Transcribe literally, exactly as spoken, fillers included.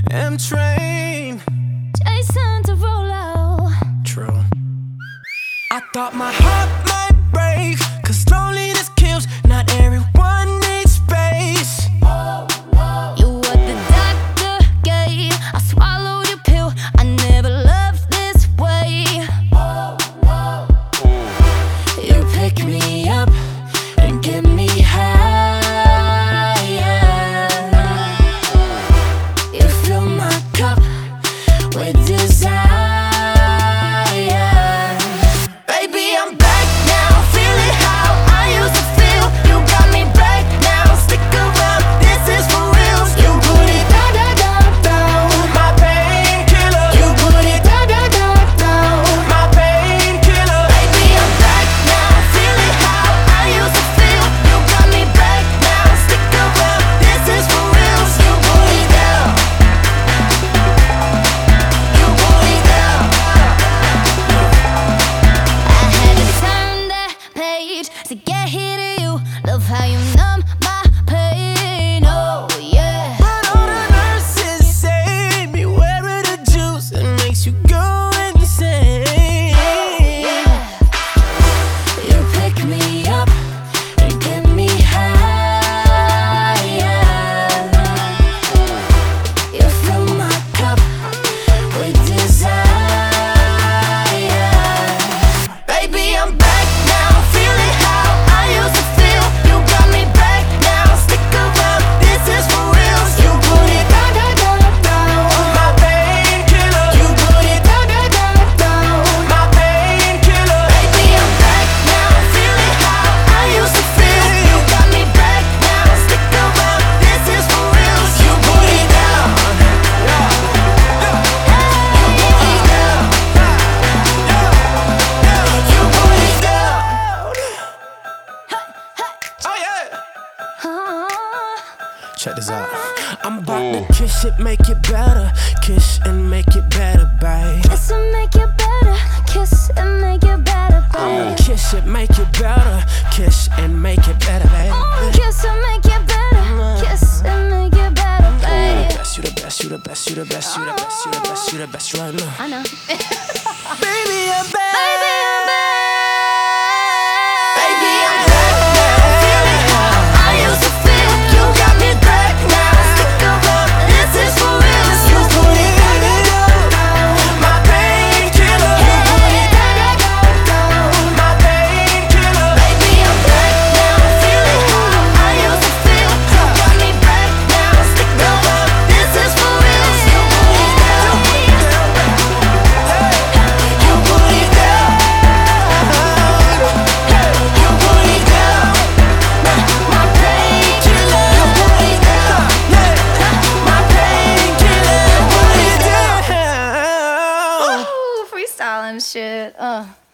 M Train, Jason Derulo. True. I thought my heart might break, cause loneliness kills. Not everyone needs space. You what the doctor gave. I swallowed your pill. I never loved this way. You pick me up and get me high. You fill my cup with desire. Baby, I'm back now, feeling how I used to feel. You got me back now, stick around, this is for real. You put it down, down, down, down. My painkiller. You put it down, down, down, down. My painkiller. Baby, I'm back now, feeling how I used to feel. You got me back now, stick around, this is for real. You put it down. You put it down. I had to turn that page to get here to you. Love how you numb my pain. Oh yeah. But all the nurses say, beware of the juice, it makes you go insane. You pick me up and get me high. You fill my cup with desire. Baby, I'm back now, feeling how I used to feel. You got me back now, stick around, this is for real. You put it down, down, down, down. My painkiller. You put it down, down, down, down. My painkiller. Baby, I'm back now, feeling how I used to feel. You got me back now, stick around, this is for real. You put it down. You put it down. Oh yeah. Ah. Check this out. I'm about to kiss it, make it better. Kiss and make it better, babe. Kiss and make it better. Kiss and make it better, babe. Kiss it, make it better. Kiss and make it better, babe. Oh, kiss and make it better. Kiss and make it better, babe. Best, you the best, you the best, you the best, you the best, you the best, you the best right now. I know. Baby, I'm back. Baby, I'm back. Baby, I'm back now. Feeling how I used to feel. You got me back now. Stick around, this is for real. You put it down, down, down. My painkiller. You put it down, down, down. My painkiller. Baby, I'm back now. Feeling how I used to feel. You got me back now. Stick around, this is for real. You put it down. You put it down. You put it down. My, my painkiller. You put it down. My painkiller. You put it down. Down. Ooh, freestyle and shit. Uh.